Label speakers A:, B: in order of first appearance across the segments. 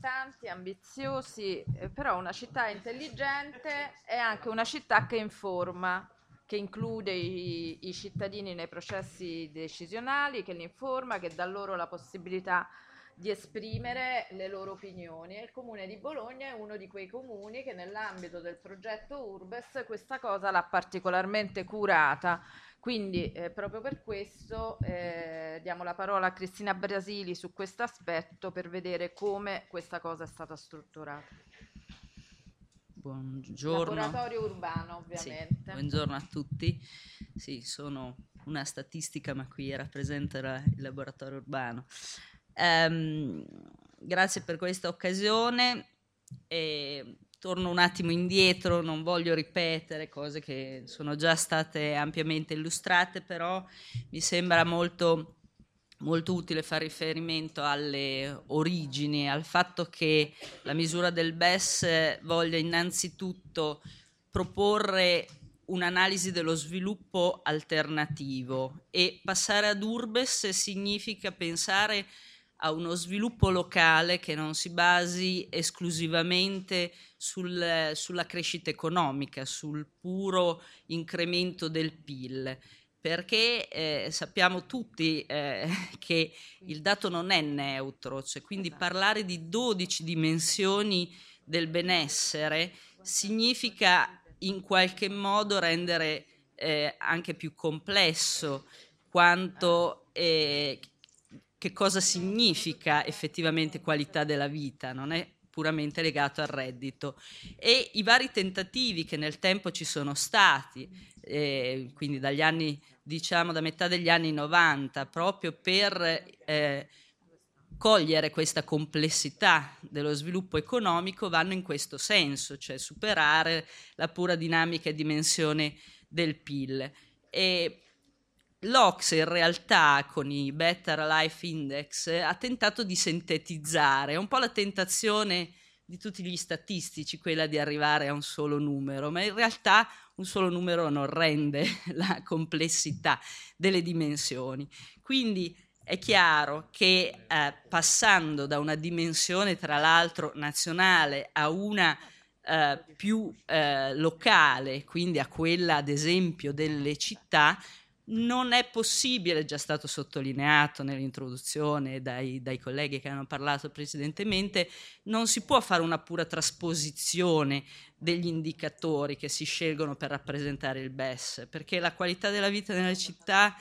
A: tanti, ambiziosi, però una città intelligente è anche una città che informa, che include i cittadini nei processi decisionali, che li informa, che dà loro la possibilità di esprimere le loro opinioni. E il comune di Bologna è uno di quei comuni che nell'ambito del progetto Urbes questa cosa l'ha particolarmente curata. Quindi proprio per questo diamo la parola a Cristina Brasili su questo aspetto per vedere come questa cosa è stata strutturata.
B: Buongiorno.
A: Laboratorio urbano,
B: Sì,
A: ovviamente.
B: buongiorno a tutti. Sì, sono una statistica, ma qui rappresenta il laboratorio urbano. Ehm, Grazie per questa occasione. Torno un attimo indietro, non voglio ripetere cose che sono già state ampiamente illustrate, però mi sembra molto utile fare riferimento alle origini, al fatto che la misura del BES voglia innanzitutto proporre un'analisi dello sviluppo alternativo, e passare ad Urbes significa pensare a uno sviluppo locale che non si basi esclusivamente sulla crescita economica, sul puro incremento del PIL, perché sappiamo tutti che il dato non è neutro, cioè quindi parlare di 12 dimensioni del benessere significa in qualche modo rendere anche più complesso quanto che cosa significa effettivamente qualità della vita, non è puramente legato al reddito. E i vari tentativi che nel tempo ci sono stati, quindi dagli anni, diciamo da metà degli anni 90, proprio per cogliere questa complessità dello sviluppo economico, vanno in questo senso, cioè superare la pura dinamica e dimensione del PIL. E l'Ocse in realtà con i Better Life Index ha tentato di sintetizzare, è un po' la tentazione di tutti gli statistici, quella di arrivare a un solo numero, ma in realtà un solo numero non rende la complessità delle dimensioni. Quindi è chiaro che passando da una dimensione tra l'altro nazionale a una più locale, quindi a quella ad esempio delle città, non è possibile, è già stato sottolineato nell'introduzione dai colleghi che hanno parlato precedentemente, non si può fare una pura trasposizione degli indicatori che si scelgono per rappresentare il BES, perché la qualità della vita nelle città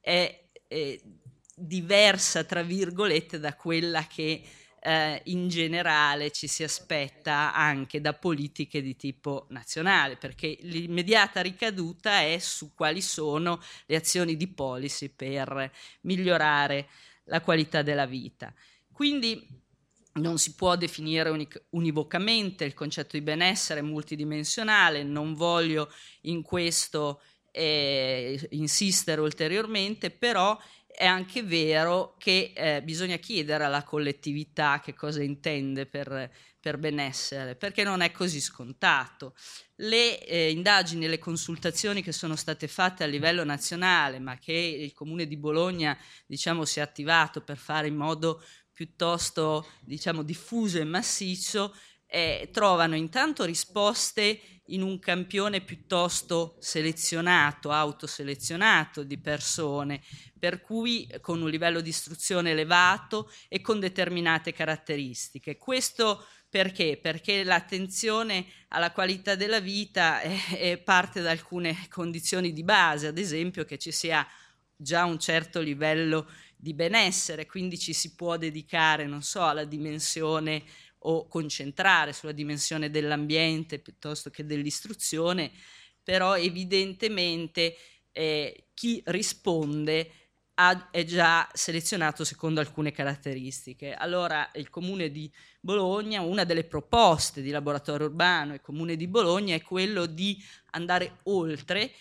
B: è diversa, tra virgolette, da quella che in generale ci si aspetta anche da politiche di tipo nazionale, perché l'immediata ricaduta è su quali sono le azioni di policy per migliorare la qualità della vita. Quindi non si può definire univocamente il concetto di benessere multidimensionale, non voglio in questo insistere ulteriormente, però è anche vero che bisogna chiedere alla collettività che cosa intende per benessere, perché non è così scontato. Le indagini e le consultazioni che sono state fatte a livello nazionale, ma che il Comune di Bologna, diciamo, si è attivato per fare in modo piuttosto, diciamo, diffuso e massiccio, trovano intanto risposte in un campione piuttosto selezionato, autoselezionato di persone, per cui con un livello di istruzione elevato e con determinate caratteristiche. Questo perché? Perché l'attenzione alla qualità della vita è parte da alcune condizioni di base, ad esempio che ci sia già un certo livello di benessere, quindi ci si può dedicare, non so, alla dimensione o concentrare sulla dimensione dell'ambiente piuttosto che dell'istruzione, però evidentemente chi risponde è già selezionato secondo alcune caratteristiche. Allora il Comune di Bologna, una delle proposte di laboratorio urbano e Comune di Bologna è quello di andare oltre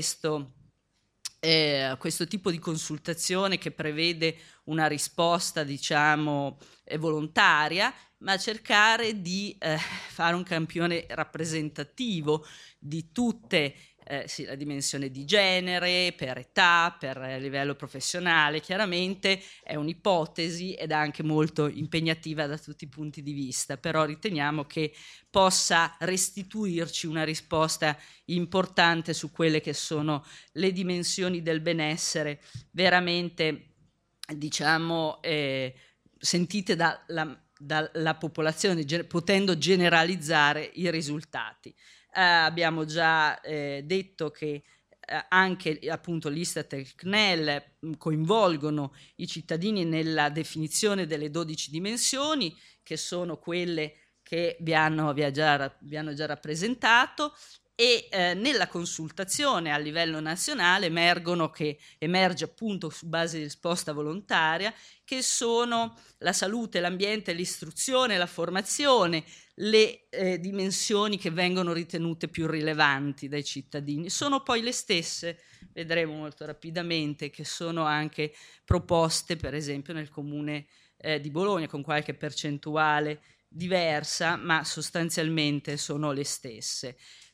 B: questo tipo di consultazione che prevede una risposta, diciamo, volontaria, ma cercare di fare un campione rappresentativo di tutte sì, la dimensione di genere, per età, per livello professionale, chiaramente è un'ipotesi ed è anche molto impegnativa da tutti i punti di vista, però riteniamo che possa restituirci una risposta importante su quelle che sono le dimensioni del benessere veramente, diciamo, sentite dalla popolazione, potendo generalizzare i risultati. Abbiamo già detto che anche appunto l'Istat e il CNEL coinvolgono i cittadini nella definizione delle 12 dimensioni, che sono quelle che vi hanno già rappresentato, e nella consultazione a livello nazionale emerge appunto su base di risposta volontaria, che sono la salute, l'ambiente, l'istruzione, la formazione, le dimensioni che vengono ritenute più rilevanti dai cittadini. Sono poi le stesse, vedremo molto rapidamente, che sono anche proposte per esempio nel comune di Bologna, con qualche percentuale diversa, ma sostanzialmente sono le stesse.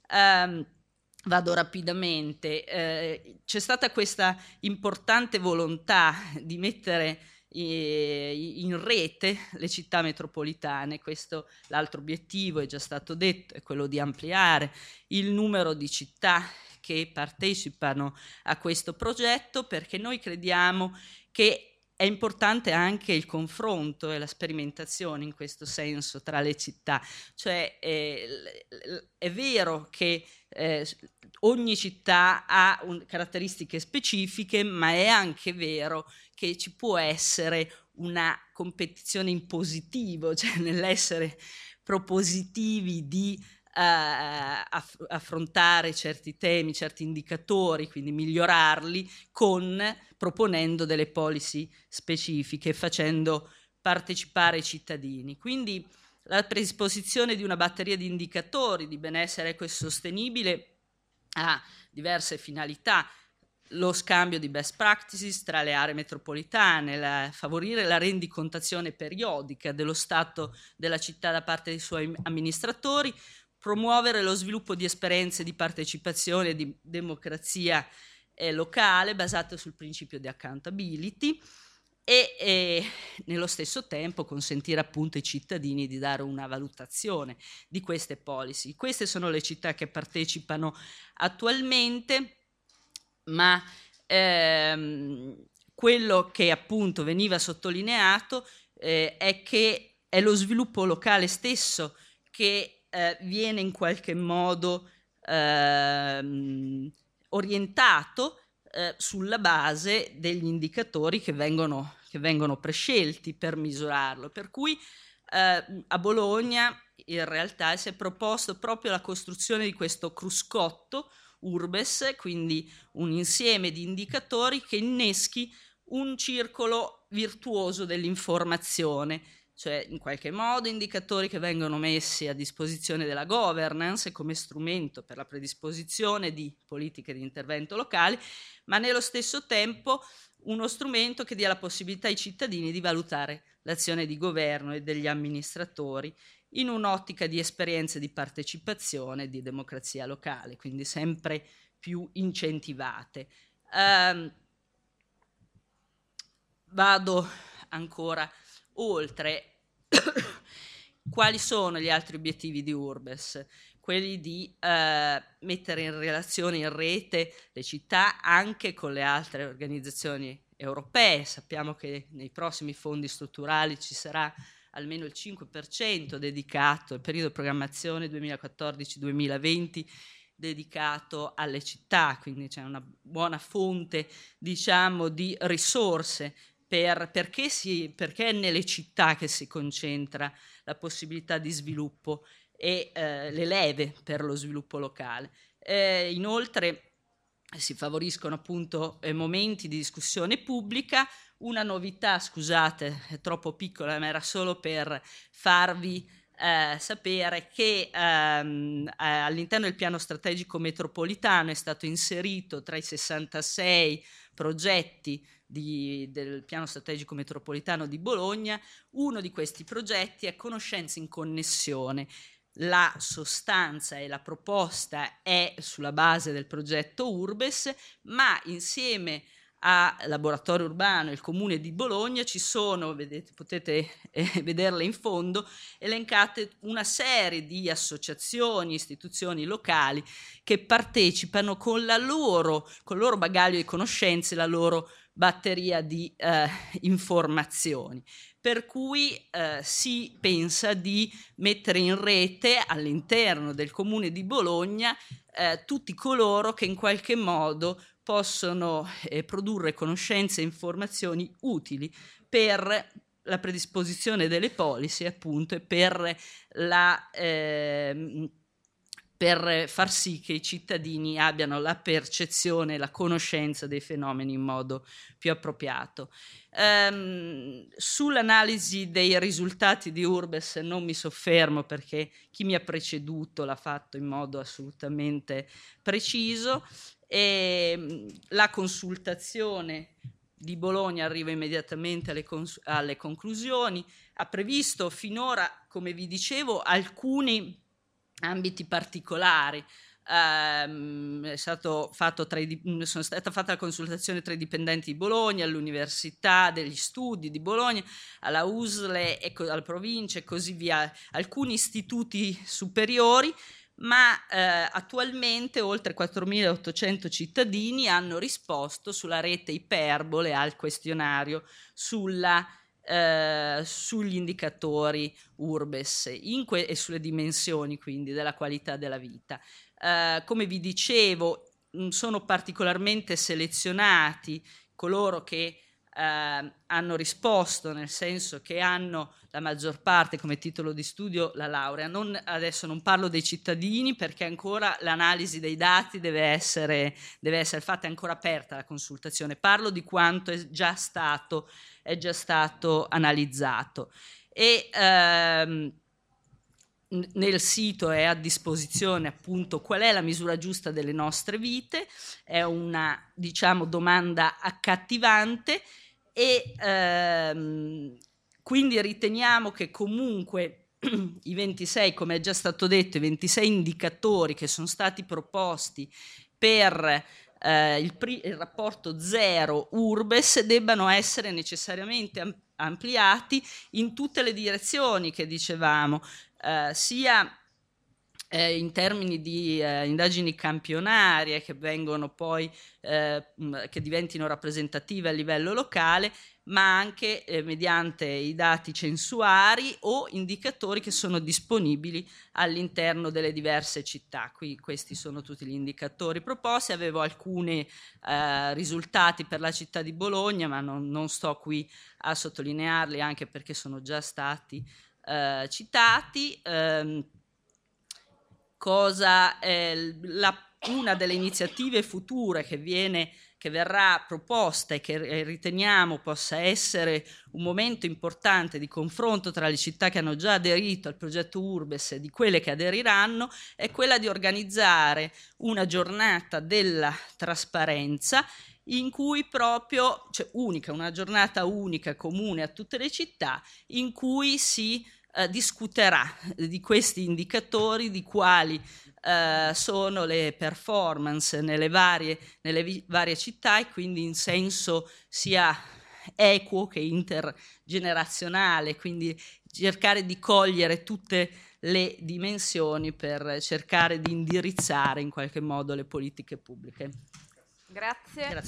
B: Vado rapidamente. C'è stata questa importante volontà di mettere in rete le città metropolitane. Questo, l'altro obiettivo è già stato detto, è quello di ampliare il numero di città che partecipano a questo progetto, perché noi crediamo che è importante anche il confronto e la sperimentazione in questo senso tra le città, cioè è vero che ogni città ha caratteristiche specifiche, ma è anche vero che ci può essere una competizione in positivo, cioè nell'essere propositivi di affrontare certi temi, certi indicatori, quindi migliorarli proponendo delle policy specifiche, facendo partecipare i cittadini. Quindi la predisposizione di una batteria di indicatori di benessere equo e sostenibile ha diverse finalità: lo scambio di best practices tra le aree metropolitane, favorire la rendicontazione periodica dello stato della città da parte dei suoi amministratori, promuovere lo sviluppo di esperienze di partecipazione e di democrazia locale basate sul principio di accountability e nello stesso tempo consentire appunto ai cittadini di dare una valutazione di queste policy. Queste sono le città che partecipano attualmente, ma quello che appunto veniva sottolineato è che è lo sviluppo locale stesso che viene in qualche modo orientato sulla base degli indicatori che vengono prescelti per misurarlo. Per cui a Bologna in realtà si è proposto proprio la costruzione di questo cruscotto Urbes, quindi un insieme di indicatori che inneschi un circolo virtuoso dell'informazione, cioè in qualche modo indicatori che vengono messi a disposizione della governance come strumento per la predisposizione di politiche di intervento locali, ma nello stesso tempo uno strumento che dia la possibilità ai cittadini di valutare l'azione di governo e degli amministratori in un'ottica di esperienze di partecipazione e di democrazia locale, quindi sempre più incentivate. Vado ancora oltre. Quali sono gli altri obiettivi di Urbes? Quelli di mettere in relazione, in rete, le città anche con le altre organizzazioni europee. Sappiamo che nei prossimi fondi strutturali ci sarà almeno il 5% dedicato al periodo di programmazione 2014-2020 dedicato alle città, quindi c'è una buona fonte, diciamo, di risorse perché è nelle città che si concentra la possibilità di sviluppo e le leve per lo sviluppo locale. Inoltre si favoriscono appunto momenti di discussione pubblica. Una novità, scusate, è troppo piccola, ma era solo per farvi sapere che all'interno del piano strategico metropolitano è stato inserito tra i 66 progetti del piano strategico metropolitano di Bologna uno di questi progetti è Conoscenze in Connessione. la sostanza e la proposta è sulla base del progetto Urbes, ma insieme a Laboratorio Urbano e il Comune di Bologna ci sono, vedete, potete vederle in fondo, elencate una serie di associazioni, istituzioni locali che partecipano con il loro bagaglio di conoscenze, la loro batteria di informazioni. Per cui si pensa di mettere in rete all'interno del Comune di Bologna tutti coloro che in qualche modo possono produrre conoscenze e informazioni utili per la predisposizione delle policy, appunto, e per far sì che i cittadini abbiano la percezione e la conoscenza dei fenomeni in modo più appropriato. Sull'analisi dei risultati di Urbes non mi soffermo perché chi mi ha preceduto l'ha fatto in modo assolutamente preciso, e la consultazione di Bologna arriva immediatamente alle conclusioni, ha previsto finora, come vi dicevo, alcuni ambiti particolari. Sono stata fatta la consultazione tra i dipendenti di Bologna, all'Università degli Studi di Bologna, alla USL, alla provincia e così via, alcuni istituti superiori, ma attualmente oltre 4.800 cittadini hanno risposto sulla rete Iperbole al questionario sugli indicatori Urbes e sulle dimensioni quindi della qualità della vita. Come vi dicevo, sono particolarmente selezionati coloro che hanno risposto, nel senso che hanno la maggior parte come titolo di studio la laurea. Adesso non parlo dei cittadini perché ancora l'analisi dei dati deve essere fatta, è ancora aperta la consultazione, parlo di quanto è già stato analizzato. E nel sito è a disposizione appunto qual è la misura giusta delle nostre vite, è una, diciamo, domanda accattivante, e quindi riteniamo che comunque i 26, come è già stato detto, i 26 indicatori che sono stati proposti per il rapporto zero Urbes debbano essere necessariamente ampliati in tutte le direzioni che dicevamo, sia in termini di indagini campionarie che vengono poi che diventino rappresentative a livello locale, ma anche mediante i dati censuari o indicatori che sono disponibili all'interno delle diverse città. Qui questi sono tutti gli indicatori proposti. Avevo alcuni risultati per la città di Bologna, ma non sto qui a sottolinearli, anche perché sono già stati citati. Una delle iniziative future che verrà proposta e che riteniamo possa essere un momento importante di confronto tra le città che hanno già aderito al progetto Urbes e di quelle che aderiranno è quella di organizzare una giornata della trasparenza in cui proprio, cioè una giornata unica comune a tutte le città, in cui si discuterà di questi indicatori, di quali sono le performance nelle varie città, e quindi in senso sia equo che intergenerazionale, quindi cercare di cogliere tutte le dimensioni per cercare di indirizzare in qualche modo le politiche pubbliche.
A: Grazie.